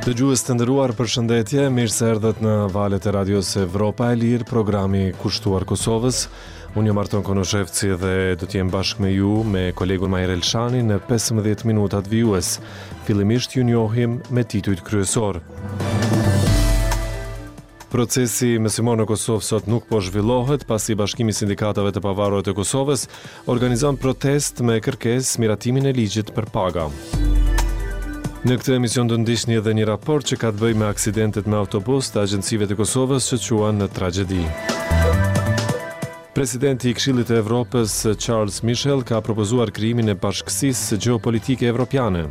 Dëgjues të nderuar, përshëndetje, mirë se erdhët në valët e radios Evropa e Lirë, programi kushtuar Kosovës. Unë jam Arton Konoshevci dhe do t'jem bashkë me ju, me kolegun Majer Elshani në 15 minutat vijues. Fillimisht ju njohim me titujt kryesor. Procesi mësimor në Kosovë sot nuk po zhvillohet, pasi Bashkimi i Sindikatave të Pavarur të Kosovës organizon protest me kërkesë miratimin e ligjit për paga. Në këtë emision do ndiqni edhe një raport që ka të bëjë me aksidentet me autobus të agjencive të Kosovës që quhen në tragjedi. Presidenti i Këshillit të Evropës, Charles Michel, ka propozuar krijimin e bashkësisë gjeopolitike evropiane.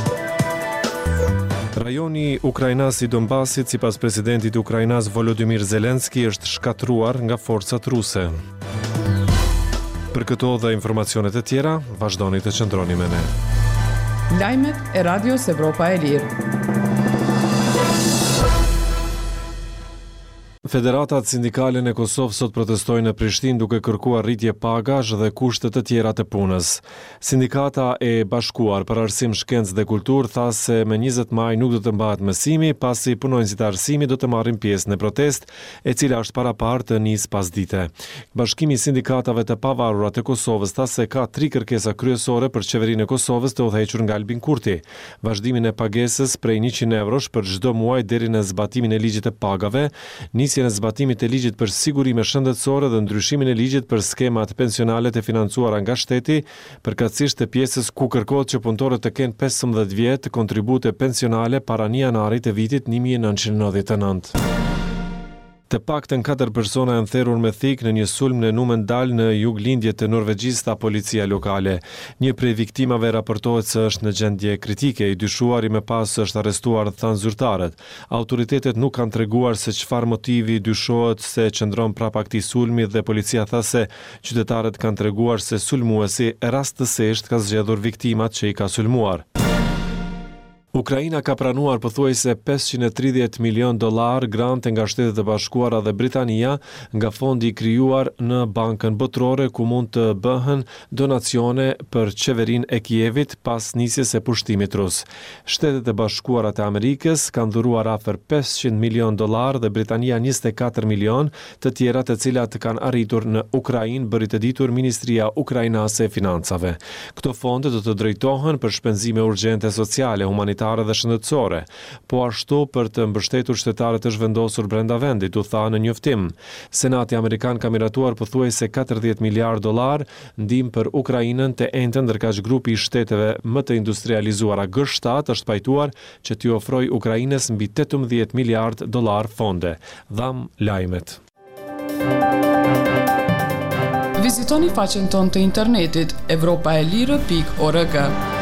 Rajoni ukrainas i Donbasit, sipas presidentit të Ukrainas Volodymyr Zelenski, është shkatruar nga forcat ruse. Për këto dhe informacionet e tjera, vazhdoni të qëndroni me ne. Lajmet e Radios Evropa e Lirë. Federatat sindikale në Kosovë sot protestojnë në Prishtinë duke kërkuar rritje pagash dhe kushte të tjera të punës. Sindikata e Bashkuar për Arsim, Shkencë dhe Kulturë tha se me 20 maj nuk do të mbahet mësimi, pasi punonjësit e arsimit do të marrin pjesë në protestë, e cila është parapar të nisë pasdite. Bashkimi i Sindikatave të Pavarura të Kosovës tha se ka 3 kërkesa kryesore për qeverinë e Kosovës të udhëhequr nga Albin Kurti: vazhdimin e pagesës prej 100 eurosh për çdo muaj deri në zbatimin e ligjit të pagave, nisjen e zbatimit e ligjit për sigurime shëndetësore dhe ndryshimin e ligjit për skemat pensionale të financuara nga shteti, përkatësisht të pjesës ku kërkohet që punëtorët të kenë 15 vjet kontribute pensionale para 1 janarit të vitit 1999. Të paktën 4 persona janë therrur me thik në një sulm në Numedal në juglindje të Norvegjisë, tha policia lokale. Një prej viktimave raportohet se është në gjendje kritike, i dyshuari më pas është arrestuar, thanë zyrtarët. Autoritetet nuk kanë treguar se çfarë motivi dyshohet se qëndron prapa këtij sulmi dhe policia tha se qytetarët kanë treguar se sulmuesi rastësisht ka zgjedhur viktimat që i ka sulmuar. Ukraina ka pranuar pothuajse $530 milion grante nga Shtetet e Bashkuara dhe Britania nga fondi i krijuar në Bankën Botërore, ku mund të bëhen donacione për qeverinë e Kievit pas nisjes së pushtimit rus. Shtetet e Bashkuara të Amerikës kanë dhuruar afër $500 milion dhe Britania 24 milion, të tjera të cilat kanë arritur në Ukrainë, bëri të ditur Ministria Ukrainase e Financave. Këto fonde do të drejtohen për shpenzime urgjente sociale, humanitare dhe shëndetësore, po ashtu për të mbështetur shtetarët të zhvendosur brenda vendit, u tha në njoftim. Senati Amerikan ka miratuar pothuajse $40 miliard ndihmë për Ukrainën të entën, ndërkaq grupi i shteteve më të industrializuara G7 është pajtuar që t'i ofrojë Ukrainës mbi $18 miliard fonde. Dham lajmet. Vizitoni faqen tonë të internetit europaelire.org.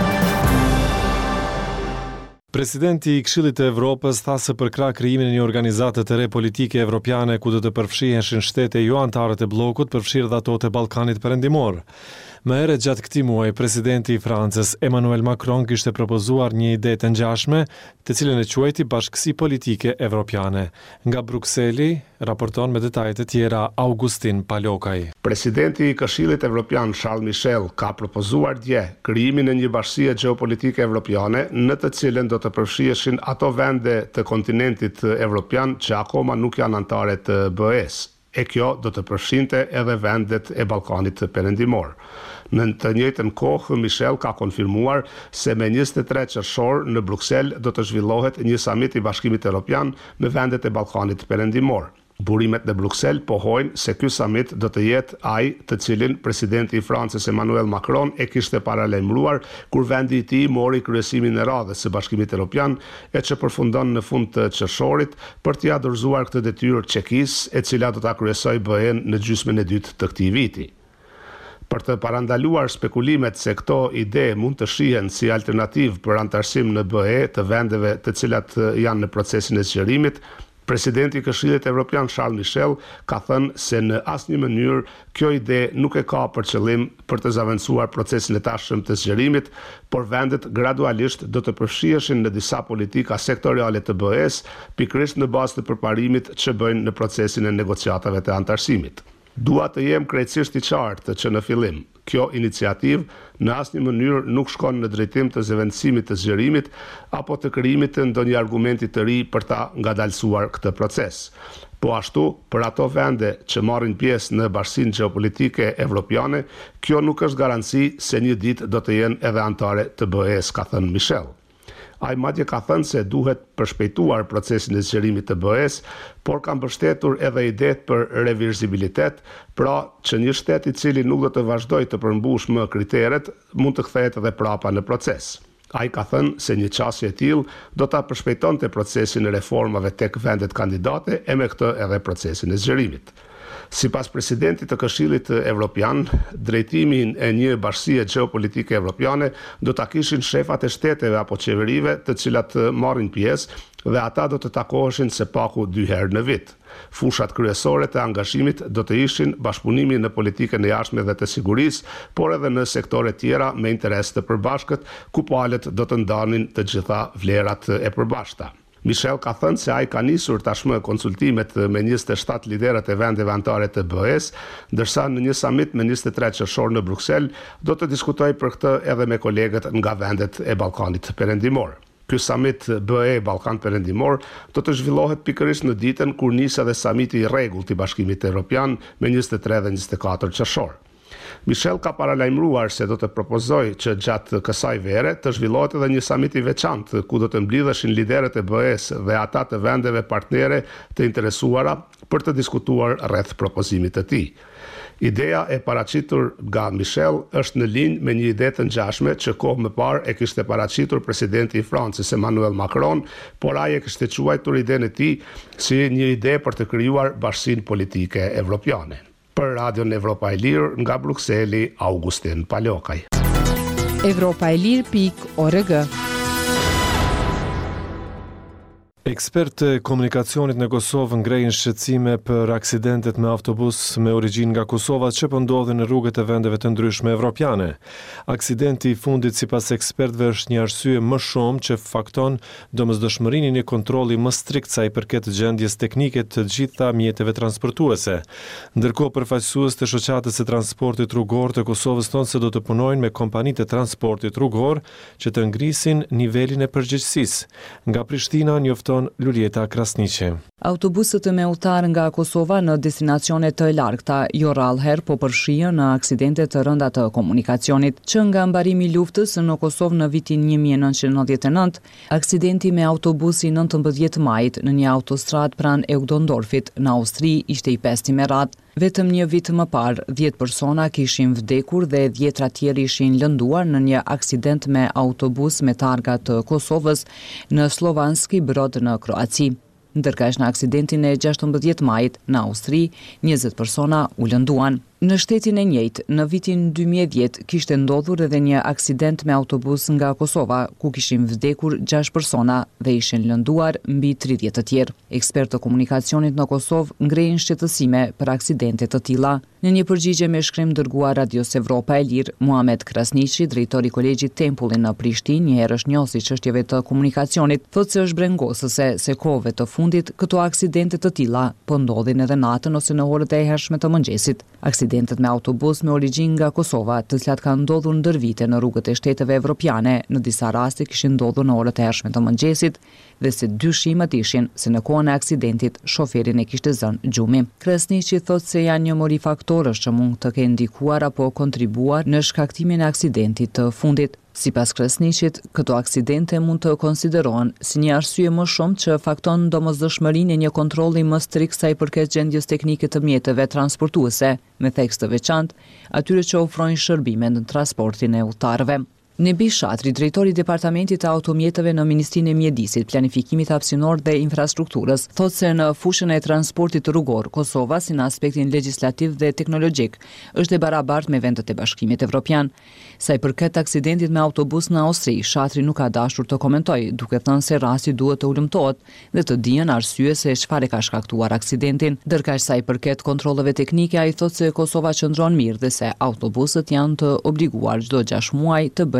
Presidenti i Këshillit të Evropës tha se për krah krijimin e një organizate të re politike evropiane ku do të përfshiheshin shtete jo anëtare të bllokut, përfshirë dhe ato të Ballkanit Perëndimor. Më herët gjatë këtij muaji, presidenti i Francës Emmanuel Macron kishte propozuar një ide të ngjashme, të cilën e quajti Bashkësi Politike Evropiane. Nga Brukseli raporton me detajet e tjera Augustin Palokaj. Presidenti i Këshillit Evropian Charles Michel ka propozuar dje krijimin e një bashkie gjeopolitike evropiane, në të cilën do të përfshiheshin ato vende të kontinentit evropian që akoma nuk janë anëtare të BE-s. E kjo do të përfshinte edhe vendet e Ballkanit Perëndimor. Në të njëjtën kohë, Michel ka konfirmuar se me 23 qershor në Bruksel do të zhvillohet një samit i Bashkimit Evropian me vendet e Ballkanit Perëndimor. Burimet në Bruksel pohojnë se ky samit do të jetë ai të cilin presidenti i Francës Emmanuel Macron e kishte paralajmëruar kur vendi i tij mori kryesimin e radhës së Bashkimit Evropian, e që përfundon në fund të qershorit për t'i dorëzuar këtë detyrë Çekisë, e cila do ta kryesojë BE-n në gjysmën e dytë të këtij viti. Për të parandaluar spekulimet se këto ide mund të shihen si alternativë për anëtarësim në BE të vendeve të cilat janë në procesin e zgjerimit, presidenti i Këshillit Evropian Charles Michel ka thënë se në asnjë mënyrë kjo ide nuk e ka për qëllim për të zaventuar procesin e tashëm të zgjerimit, por vendet gradualisht do të përfshiheshin në disa politika sektoriale të BE-s, pikërisht në bazë të përparimit që bëjnë në procesin e negociatave të anëtarësimit. Dua të jem krejtësisht i qartë që në fillim, kjo iniciativë në asnjë mënyrë nuk shkon në drejtim të zëvendësimit të zgjerimit apo të krijimit të ndonjë argumenti të ri për ta ngadalësuar këtë proces. Po ashtu, për ato vende që marrin pjesë në bashkinë gjeopolitike evropiane, kjo nuk është garanci se një ditë do të jenë edhe anëtare të BE-s, ka thënë Michel. Ai madje ka thënë se duhet përshpejtuar procesin e zgjerimit të BE-s, por ka mbështetur edhe idetë për revirzibilitet, pra që një shtet i cili nuk do të vazhdojë të përmbush më kriteret, mund të kthehet edhe prapa në proces. Ai ka thënë se një qasje e tillë do ta përshpejtonte procesin e reformave tek vendet kandidate e me këtë edhe procesin e zgjerimit. Sipas presidentit të Këshillit Evropian, drejtimin e një bashkie gjeopolitike evropiane do ta kishin shefat e shteteve apo qeverive të cilat marrin pjesë dhe ata do të takoheshin së paku 2 herë në vit. Fushat kryesore të angazhimit do të ishin bashkëpunimi në politikën e jashtme dhe të sigurisë, por edhe në sektore tjera me interes të përbashkët, ku palët do të ndanin të gjitha vlerat e përbashkëta. Michel ka thënë se ai ka nisur tashmë konsultimet me 27 liderët e vendeve anëtare të BE-s, ndërsa në një summit me 23 qershor në Bruksel do të diskutojë për këtë edhe me kolegët nga vendet e Ballkanit Perëndimor. Ky summit BE Ballkan Perëndimor do të zhvillohet pikërisht në ditën kur nis edhe samiti i rregullt i Bashkimit Evropian me 23 dhe 24 qershor. Michel ka paralajmëruar se do të propozojë që gjatë kësaj vere të zhvillohet edhe një samit i veçantë ku do të mblidheshin liderët e BE-s dhe ata të vendeve partnere të interesuara për të diskutuar rreth propozimit të tij. Ideja e paraqitur nga Michel është në linjë me një ide të ngjashme që kohë më parë e kishte paraqitur presidenti i Francës Emmanuel Macron, por ai e kishte quajtur idenë e tij si një ide për të krijuar bashkinë politike evropiane. Për Radion Evropa e Lirë nga Brukseli, Augustin Palokaj. Evropaelir.org. Ekspertë e komunikacionit në Kosovë ngrejnë shqetësime për aksidentet me autobus me origjinë nga Kosova që po ndodhin në rrugët e vendeve të ndryshme evropiane. Aksidenti i fundit sipas ekspertëve është një arsye më shumë që fakton domosdoshmërinë e një kontrolli më strikt sa i përket gjendjes teknike të gjitha mjeteve transportuese. Ndërkohë përfaqësues të shoqatës së transportit rrugor të Kosovës thonë se do të punojnë me kompanitë e transportit rrugor që të ngrisin nivelin e përgjegjësisë. Nga Prishtina njofton Lulieta Krasniqi. Autobusët me udhëtar nga Kosova në destinacione të largta jo rallëherë po përfshihen në aksidente të rënda të komunikacionit. Që nga mbarimi i luftës në Kosovë në vitin 1999, aksidenti me autobusi 19 majit në një autostradë pranë Eugdondorfit në Austri ishte i 5 me radhë. Vetëm një vit më parë, 10 persona kishin vdekur dhe 10 tjerë ishin lënduar në një aksident me autobus me targa të Kosovës në Slovanski Brod në Kroaci. Ndërkaq në aksidentin e 16 majit në Austri, 20 persona u lënduan. Në shtetin e njëjtë, në vitin 2010 kishte ndodhur edhe një aksident me autobus nga Kosova, ku kishin vdekur 6 persona dhe ishin lënduar mbi 30 të tjerë. Ekspertë të komunikacionit në Kosovë ngrejnë shqetësime për aksidente të tilla. Në një përgjigje me shkrim dërguar Radios Evropa e Lirë, Muhamet Krasniqi, drejtori i Kolegjit Tempulli në Prishtinë, një herë njohës i çështjeve të komunikacionit, thotë se është brengosëse se kohëve të fundit këto aksidente të tilla po ndodhin edhe natën ose në orët e hershme të mëngjesit. Aksidentet me autobus me origjinë nga Kosova, të cilat kanë ndodhur ndër vite në rrugët e shteteve evropiane, në disa raste kishin ndodhur në orët e hershme të mëngjesit dhe se dyshimet ishin se në kohën e aksidentit shoferin e kishte zënë gjumi. Krasniqi thotë se janë një mori faktorësh që mund të kenë ndikuar apo kontribuar në shkaktimin e aksidentit të fundit. Sipas Krasniqit, këto aksidente mund të konsiderohen si një arsye më shumë që fakton domosdoshmërinë e një kontrolli më strikt sa i përket gjendjes teknike të mjeteve transportuese, me theks të veçantë atyre që ofrojnë shërbime në transportin e udhëtarëve. Nebi Shatri, drejtori i Departamentit të Automjeteve në Ministrinë e Mjedisit, Planifikimit Hapësinor dhe Infrastrukturës, thotë se në fushën e transportit rrugor, Kosova, si në aspektin legjislativ dhe teknologjik, është e barabartë me vendet e Bashkimit Evropian. Sa i përket aksidentit me autobus në Austri, Shatri nuk ka dashur të komentojë, duke thënë se rasti duhet të ulëmtohet dhe të dihen arsye se çfarë ka shkaktuar aksidentin. Ndërkaq sa i përket kontrolleve teknike, ai thotë se Kosova qëndron mirë dhe se autobusët janë të obliguar çdo 6 muaj të bëjnë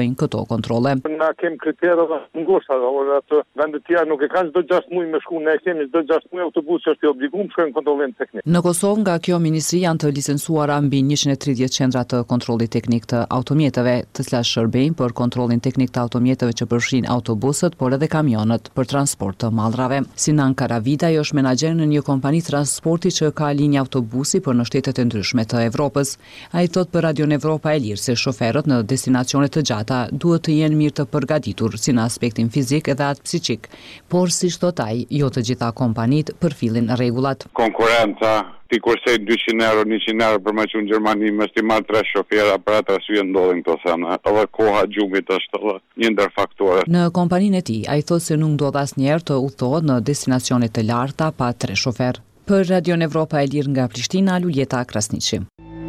bëjnë këto kontrolle. Na kem kritere dhe ngushta, ato vendet tjera nuk e kanë çdo 6 muaj me shku, ne kemi çdo 6 muaj autobus që është i obliguar të shkojnë kontrollin teknik. Në Kosovë nga kjo ministri janë të licencuara mbi 130 qendra të kontrollit teknik të automjeteve, të cilat shërbejnë për kontrollin teknik të automjeteve që përfshin autobusët, por edhe kamionët për transport të mallrave. Sinan Karavidaj është menaxher në një kompani transporti që ka linjë autobusi për në shtetet e ndryshme të Evropës. Ai thot për Radion Evropa e Lirë se shoferët në destinacione të gjata duhet të jenë mirë të përgatitur si në aspektin fizik dhe atë psiqik, por si thot ai, jo të gjitha kompanitë përfillin rregullat. Konkurenca ti kursej 200 euro, 100 euro për me që në Gjermani, me stimar 3 shofera, për atë arsye ndodhin këto sene, edhe koha gjumit është edhe një ndër faktore. Në kompaninë e tij, ai thotë se nuk ndodh asnjëherë të udhëtohet në destinacione të larta pa 3 shofer. Për Radion Evropa e Lirë nga Prishtina, Luljeta Krasniqi.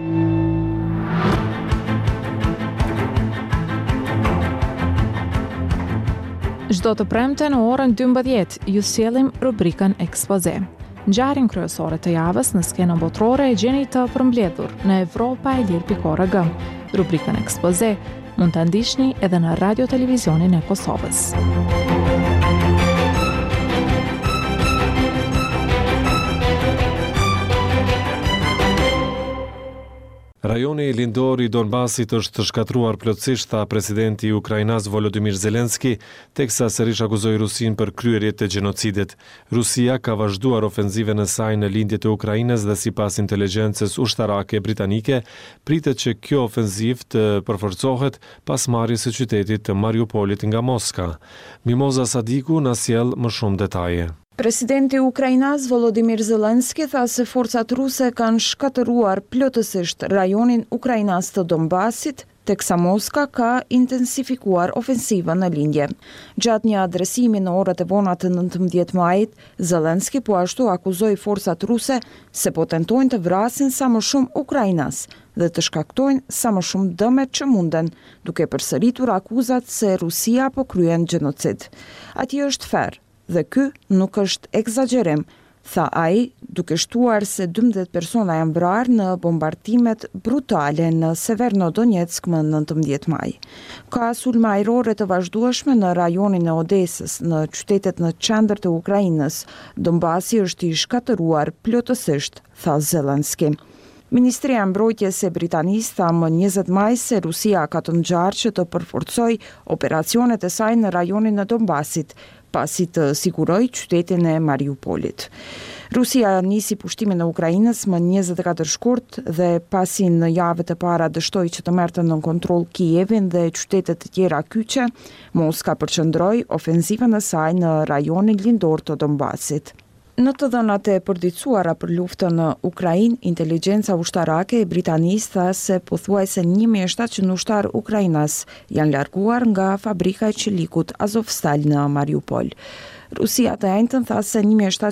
Çdo të premte në orën 12 ju sjellim rubrikën Ekspoze. Ngjarjen kryesore të javës në skenën botërore e gjeni të përmbledhur në europaelir.org. Rubrikën Ekspoze mund ta ndiqni edhe në Radio Televizionin e Kosovës. Rajoni lindor i Donbasit është shkatruar plotësisht, tha presidenti i Ukrainas Volodymyr Zelenski, teksa sërish akuzoi Rusinë për kryerje të gjenocidit. Rusia ka vazhduar ofenzivën e saj në lindjet e Ukrainës dhe sipas inteligjencës ushtarake britanike, pritet që kjo ofenzivë të përforcohet pas marrjes së qytetit të Mariupolit nga Moska. Mimoza Sadiku na sjell më shumë detaje. Presidenti i Ukrainas Volodymyr Zelenski tha se forcat ruse kanë shkatëruar plotësisht rajonin Ukrainas të Donbasit, teksa Moska ka intensifikuar ofensivën në lindje. Gjatë një adresimi në orët e vona të 19 majit, Zelenski po ashtu akuzoi forcat ruse se po tentojnë të vrasin sa më shumë Ukrainas dhe të shkaktojnë sa më shumë dëme që munden, duke përsëritur akuzat se Rusia po kryen gjenocid. Ati është fer, dhe ky nuk është egzagerim, tha ai, duke shtuar se 12 persona janë vrarë në bombardimet brutale në Severnodonetsk më 19 maj. Ka sulme ajrore të vazhdueshme në rajonin e Odesës, në qytetet në qendër të Ukrainës. Donbasi është i shkatëruar plotësisht, tha Zelenski. Ministria e Mbrojtjes e Britanisë tha më 20 maj se Rusia ka të ngjarë që të përforcoj operacionet e saj në rajonin e Donbasit, pasi të siguroj qytetin e Mariupolit. Rusia nisi pushtimin e Ukrainës më 24 shkurt dhe pasi në javët e para dështoi që të merrte në kontroll Kijevin dhe qytetet të tjera kyçe, Moska përqendroi ofenzivën e saj në rajonin lindor të Donbasit. Në të dhënat e përditësuara për luftën në Ukrainë, inteligjenca ushtarake e Britanisë tha se pothuajse 1700 ushtar ukrainas janë larguar nga fabrika e qelikut Azovstal në Mariupol. Rusia të njëjtën tha se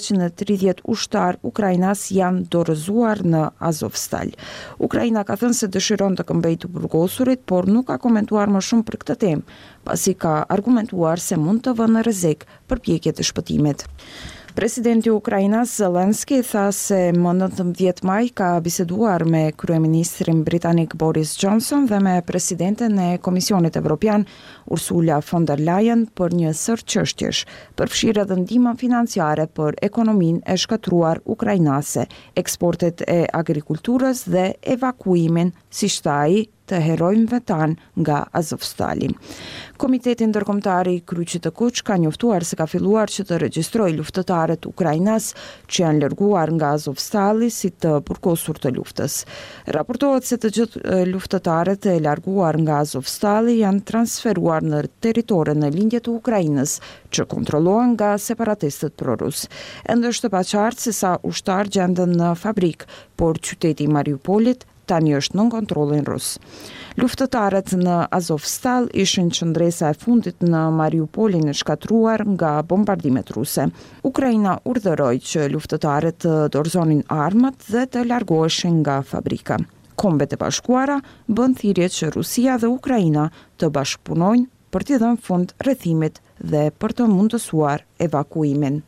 1730 ushtar ukrainas janë dorëzuar në Azovstal. Ukraina ka thënë se dëshiron të këmbejë të burgosurit, por nuk ka komentuar më shumë për këtë temë, pasi ka argumentuar se mund të vënë në rrezik përpjekjet e shpëtimit. Presidenti i Ukrainas Zelenski tha se më 19 maj ka biseduar me kryeministrin britanik Boris Johnson dhe me presidenten e Komisionit Evropian Ursula von der Leyen për një sër çështjesh, përfshirë edhe ndihmën financiare për ekonominë e shkatruar ukrainase, eksportet e agrikulturës dhe evakuimin, siç tha ai, të herojëve tan nga Azovstali. Komiteti ndërkombëtar i Kryqit të Kuq ka njoftuar se ka filluar që të regjistrojë luftëtarët ukrainas që janë larguar nga Azovstali si të burgosur të luftës. Raportohet se të gjithë luftëtarët e larguar nga Azovstali janë transferuar në territorin në lindje të Ukrainës që kontrollohen nga separatistët prorus. Ende është të paqartë se sa ushtar gjenden në fabrik, por qyteti i Mariupolit tani është nën kontrollin rus. Luftëtarët në Azovstal ishin qendresa e fundit në Mariupolin e shkatruar nga bombardimet ruse. Ukraina urdhëroi që luftëtarët të dorëzonin armët dhe të largoheshin nga fabrika. Kombet e Bashkuara bën thirrje që Rusia dhe Ukraina të bashkëpunojnë për t'i dhënë fund rrethimit dhe për të mundësuar evakuimin.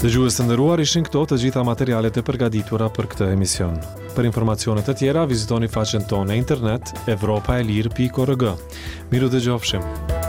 Dëgjues të nderuar, ishin këto të gjitha materialet e përgatitura për këtë emision. Për informacione të tjera, vizitoni faqen tonë në internet evropaelir.org. Miru dëgjofshim.